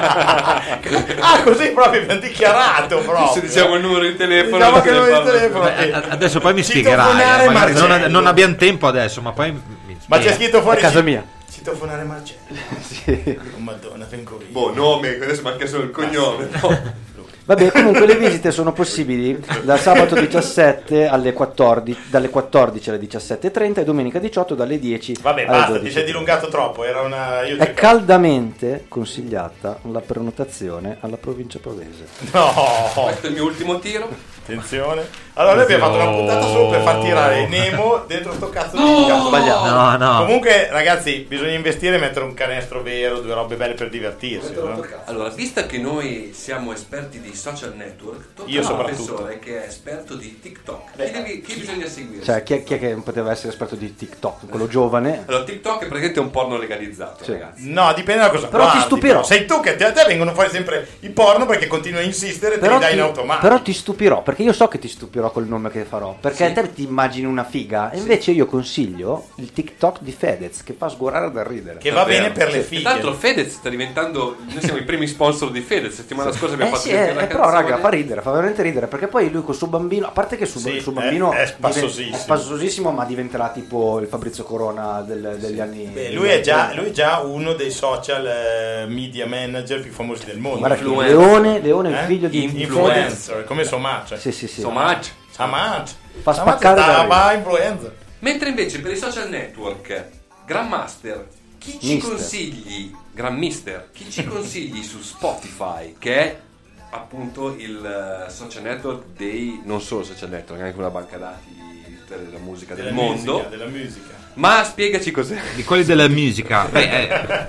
Ah, così proprio abbiamo dichiarato proprio. Se diciamo il numero di telefono, Diciamo che il numero di parla- telefono. Beh, adesso poi mi Citofonare spiegherai, magari Marcello. non abbiamo tempo adesso, ma poi mi Ma c'è spieghi. scritto fuori A casa mia. Citofonare Marcello. Sì. Oh, Madonna, vengo io. Boh, nome, adesso manca solo il cognome. No. Vabbè, comunque le visite sono possibili da sabato 17 alle 14, dalle 14 alle 17:30 e domenica 18 dalle 10 Vabbè, alle basta, 12. ti sei dilungato troppo. Era una. Io È caldamente consigliata la prenotazione alla provincia pavese. No, Questo è il mio ultimo tiro. attenzione. Allora, noi abbiamo fatto una puntata solo per far tirare Nemo dentro sto cazzo di cazzo. No, no. Comunque, ragazzi, bisogna investire e mettere un canestro vero, due robe belle per divertirsi. No? Allora, visto che noi siamo esperti di social network, tocca Io a un soprattutto. professore che è esperto di TikTok. Chi bisogna seguire? Cioè, chi è che poteva essere esperto di TikTok? Quello giovane? Allora, TikTok è praticamente un porno legalizzato, Sì. ragazzi. No, dipende da cosa Però ti guardi, stupirò. Sei tu che a te vengono fuori sempre i porno perché continui a insistere e te li dai in automatico. però ti stupirò, perché io so che ti stupirò col nome che farò. Perché Sì. te ti immagini una figa, e invece io consiglio il TikTok di Fedez, che fa sguarare da ridere. Che va Davvero. bene per le E fighe. tra l'altro Fedez sta diventando, noi siamo i primi sponsor di Fedez, settimana scorsa abbiamo fatto Sì, sentire la però canzone. raga, fa ridere, fa veramente ridere, perché poi lui col suo bambino, a parte che il Sì, suo bambino è spassosissimo. è spassosissimo, ma diventerà tipo il Fabrizio Corona degli anni. Beh, lui è già uno dei social media manager più famosi del mondo. Guarda che influencer. Leone, il figlio di Fedez. influencer, come Somaccia. Sì. So much. Samaccia. Fa spaccare da ridere. va influencer. Mentre invece per i social network, Grandmaster, chi ci Mister. consigli, Grandmister, chi ci consigli su Spotify, che è appunto il social network dei, non solo social network, anche una banca dati della musica del mondo. Della musica. Ma spiegaci cos'è. Di quelli della musica. Beh,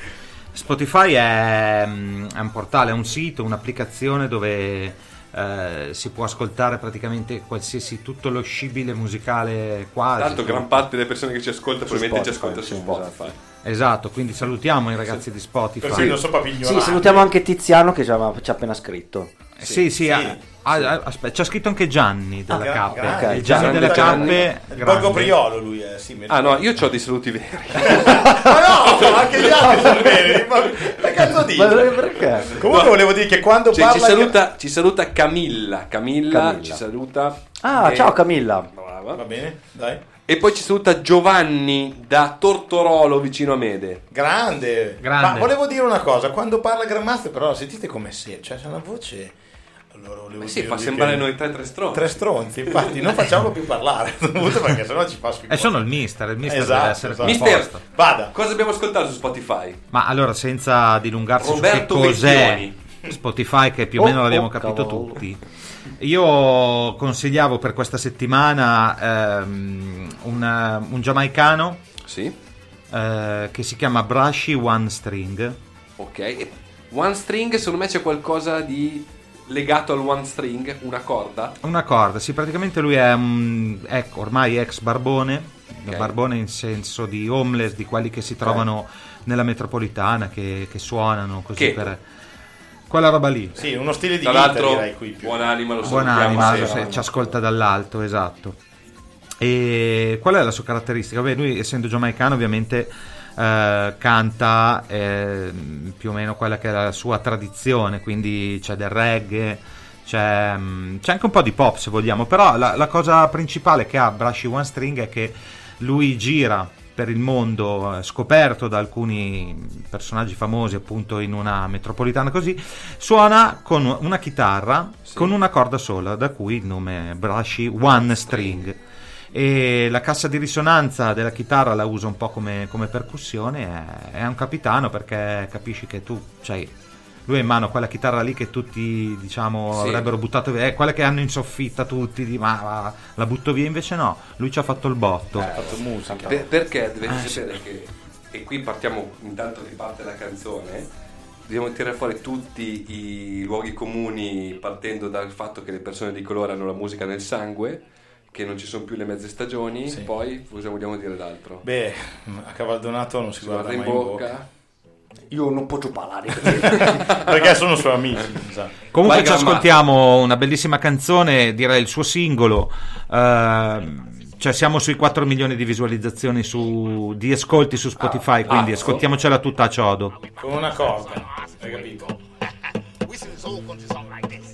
Spotify è un portale, è un sito, un'applicazione dove si può ascoltare praticamente qualsiasi, tutto lo scibile musicale quasi. Tanto gran parte delle persone che ci ascolta probabilmente ci Spotify, ascolta su sì, Spotify. Esatto, quindi salutiamo i ragazzi di Spotify. Così non so papiglionare. Sì, salutiamo anche Tiziano che ci ha appena scritto. Sì. Aspetta, c'è scritto anche Gianni della Cappe. grande. Il Gianni della Cappe. Il Borgo Priolo lui è, sì, mi ricordo. No, io c'ho dei saluti veri. Ma no, anche gli altri sono veri. Ma che cazzo dici? Perché? Comunque volevo dire che quando parla ci saluta Camilla ci saluta. Ciao Camilla. Brava. Va bene, dai. E poi ci saluta Giovanni da Tortorolo vicino a Mede. Grande. Ma volevo dire una cosa, quando parla Grandmaster però sentite come se, cioè c'è una voce. Allora volevo Sì, fa dirvi sembrare che- noi tre stronzi. Tre stronzi, infatti non facciamo più parlare perché sennò ci fa schifo. E sono il mister deve Esatto, essere esatto. composto. Mister, Vada. cosa abbiamo ascoltato su Spotify? Ma allora, senza dilungarsi Roberto su che cos'è Vecchioni. Spotify, che più o meno l'abbiamo capito cavolo. tutti, io consigliavo per questa settimana un giamaicano Sì. che si chiama Brushy One String. Ok. E One String, secondo me c'è qualcosa di legato al One String, una corda. Una corda, sì, praticamente lui è ormai ex barbone, Ok. barbone in senso di homeless, di quelli che si trovano nella metropolitana, che suonano così Che? per quella roba lì. Sì, uno stile di Tra vita l'altro, direi qui più. buonanima, lo Buonanima, salutiamo. ci ascolta dall'alto, esatto. E qual è la sua caratteristica? Beh, lui essendo giamaicano ovviamente canta più o meno quella che è la sua tradizione, quindi c'è del reggae, c'è anche un po' di pop se vogliamo, però la cosa principale che ha Brushy One String è che lui gira per il mondo, scoperto da alcuni personaggi famosi appunto in una metropolitana così, suona con una chitarra con una corda sola, da cui il nome Brushy One String. E la cassa di risonanza della chitarra la usa un po' come percussione. È un capitano, perché capisci che tu, cioè, lui ha in mano quella chitarra lì che tutti, diciamo, Sì. avrebbero buttato via, quella che hanno in soffitta tutti, ma la butto via, invece no, lui ci ha fatto il botto. fatto musica. Perché dovete sapere che, e qui partiamo, intanto che parte la canzone, dobbiamo tirare fuori tutti i luoghi comuni, partendo dal fatto che le persone di colore hanno la musica nel sangue, che non ci sono più le mezze stagioni. Sì. Poi cosa vogliamo dire d'altro? Beh, a Cavaldonato non si guarda Guarda mai in in bocca. bocca. Io non posso parlare. Perché sono suoi amici, esatto. Comunque Vai, ci Grammato. ascoltiamo una bellissima canzone, direi il suo singolo. Cioè siamo sui 4 milioni di visualizzazioni di ascolti su Spotify, quindi ascoltiamocela tutta a ciodo. Con una corda, hai capito? We sing this old country song like this.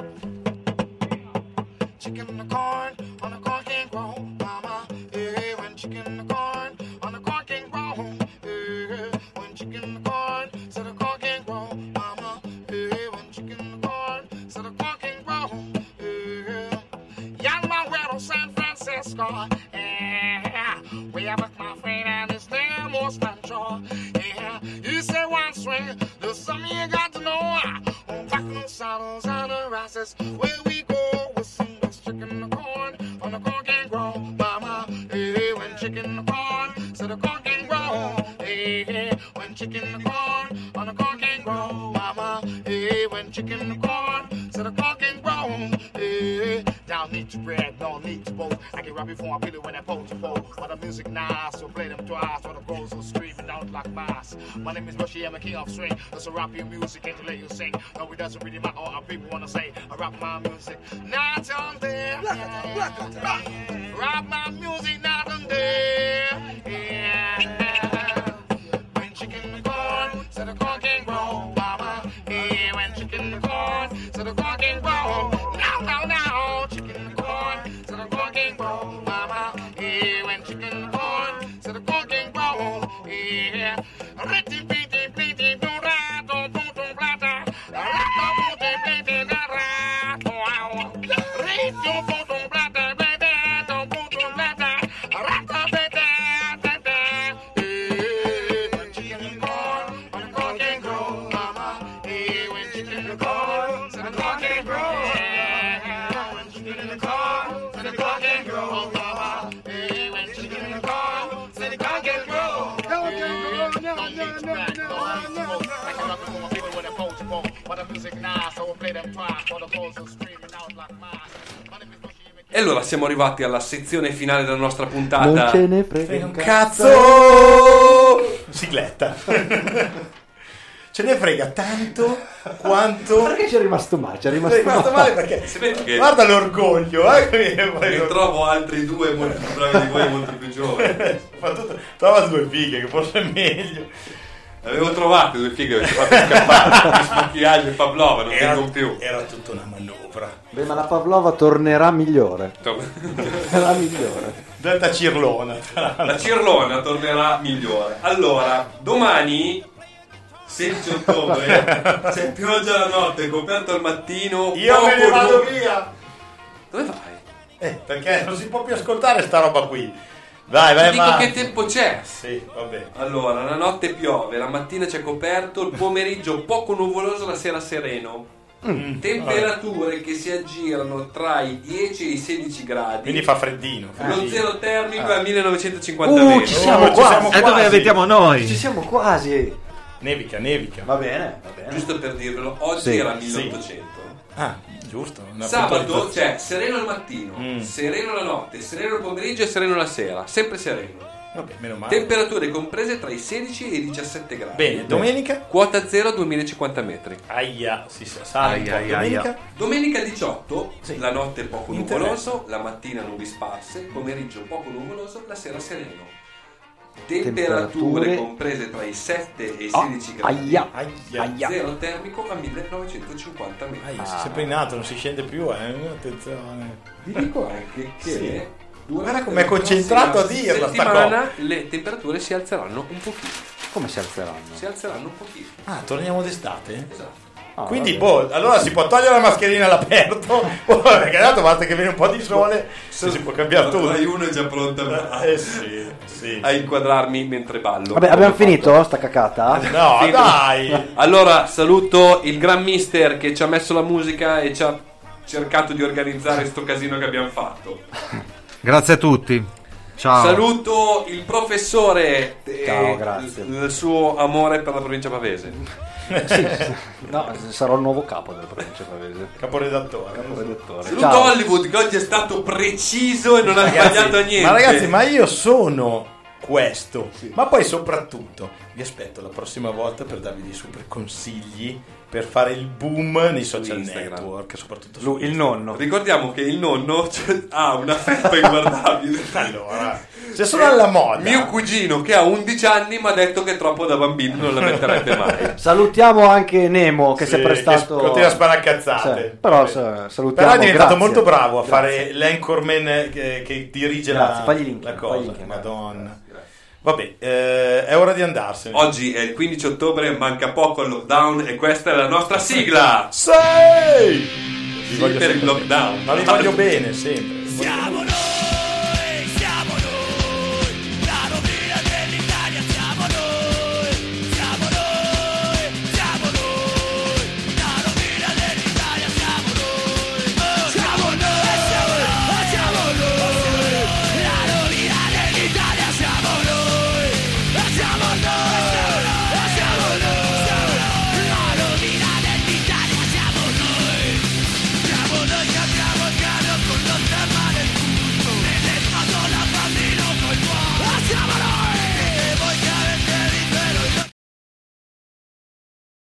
Chicken in the corn, on the corn can't grow, mama. Hey, when chicken in the corn, on the corn can't grow. Hey, when chicken in the corn, so the corn can't grow, mama. Hey, when chicken in the corn, so the corn can't grow. Hey, young man, we're on San Francisco. Yeah, we have with my friend and his name was Sancho. Yeah, he said one swing, there's something you got to know. Back on the saddles and the races, where we go with some chicken in the corn, on the corn can grow, mama. Hey, when chicken in the corn, so the corn can grow. Hey, when chicken in the corn, on the corn can grow, mama. Hey, when chicken in the corn, so the corn can grow. Hey, down need to bread, no need to bowl. I can rap before I feel it when I pull to pull. But the music nice, so play them twice. For the girls who screaming out like mice. My name is Bushy, I'm a king of swing. That's a rap your music and to let you sing. No, it doesn't really matter what our people wanna say. I rap my music, not on there. Rap my music, not on there. Yeah. When chicken in the corn, so the corn can grow, mama. Yeah, when chicken in the corn, so the corn can grow. Now, chicken in the corn, so the corn can grow, mama. Yeah, when chicken in the corn, so the corn can grow. Yeah. Ritty, pitty, pitty, do ra, do, do, do, blata. Rato, puti, pitty, da, ra, do, ow. Ritty, do, do, blata, baby, do, do, do, blata. Rato, baby, da, da. Yeah. When chicken in the corn, when the corn can grow, mama. Yeah, when chicken in the corn, so the corn can grow. Yeah. When chicken in the corn, so the corn can grow, mama. Yeah, when chicken in the corn, so the corn can grow. E allora siamo arrivati alla sezione finale della nostra puntata. Non ce ne frega un Cazzo! Sigletta. ce ne frega tanto quanto... Perché ci è rimasto male? È rimasto male perché... Guarda l'orgoglio, Ne trovo altri due molto più bravi di voi e molto più giovani. Trova due fighe che forse è meglio. Avevo trovato due fighe che ci fatto scappare. Smocchiaggio e Pavlova, non tengo più. Era tutta una manovra. Beh, ma la Pavlova tornerà migliore. Tornerà migliore. Detta Cirlona. La Cirlona tornerà migliore. Allora, domani 16 ottobre c'è pioggia la notte, coperto al mattino. Io me ne vado via. Dove vai? Perché non si può più ascoltare sta roba qui. Vai, Ti dico che tempo c'è. Sì, vabbè. Allora, la notte piove, la mattina c'è coperto, il pomeriggio poco nuvoloso, la sera sereno. Temperature che si aggirano tra i 10 e i 16 gradi. Quindi fa freddino. Lo zero termico è a 1950 metri. Ci siamo quasi. E dove abitiamo noi? Ci siamo quasi. Nevica. Va bene. Giusto per dirvelo, oggi era 1800. Ah, giusto. Sabato c'è sereno al mattino, sereno la notte, sereno il pomeriggio e sereno la sera. Sempre sereno. Vabbè, meno male. Temperature comprese tra i 16 e i 17 gradi. Bene, domenica? Quota 0 2050 metri. Aia, si sale un po'. Domenica? Domenica 18, Sì. la notte poco Interessa. nuvoloso, la mattina nubi sparse, pomeriggio poco nuvoloso, la sera sereno. Temperature comprese tra i 7 e i 16 gradi. Aia. Zero termico a 1950 metri. Aia, si è sempre in alto, non si scende più, attenzione. Vi dico anche che Sì. durante Guarda com'è la concentrato a prossima dirla sta settimana le temperature si alzeranno un pochino. Come si alzeranno? Si alzeranno un pochino. Ah, torniamo d'estate? Esatto. Quindi, allora si può togliere la mascherina all'aperto, perché dato basta che viene un po' di sole, si può cambiare tutto. Rai uno è già pronta Sì. a inquadrarmi mentre ballo. Vabbè, abbiamo finito sta cacata? No, Finito. dai! Allora, saluto il gran mister che ci ha messo la musica e ci ha cercato di organizzare sto casino che abbiamo fatto. Grazie a tutti. Ciao. Saluto il professore e Ciao, grazie. il suo amore per la provincia pavese. No, sarò il nuovo capo della provincia pavese. Caporedattore. Saluto Ciao. Hollywood che oggi è stato preciso e non ha sbagliato niente. Ma ragazzi, ma io sono questo, ma poi soprattutto vi aspetto la prossima volta per darvi dei super consigli per fare il boom nei social Instagram. network, soprattutto su Il nonno. Ricordiamo che il nonno ha una felpa inguardabile. Allora, se sono alla moda. Mio cugino che ha 11 anni mi ha detto che troppo da bambino non la metterebbe mai. Salutiamo anche Nemo che si è prestato. Che continua a sparare cazzate. Sì, però salutiamo. Però è diventato grazie. molto bravo a Grazie. fare l'anchorman che dirige Grazie, fagli link, la fagli cosa. link. Madonna. Vabbè, è ora di andarsene. Oggi è il 15 ottobre, manca poco al lockdown e questa è la nostra sigla. Sei! Sì, per il lockdown. Ma vi voglio bene sempre.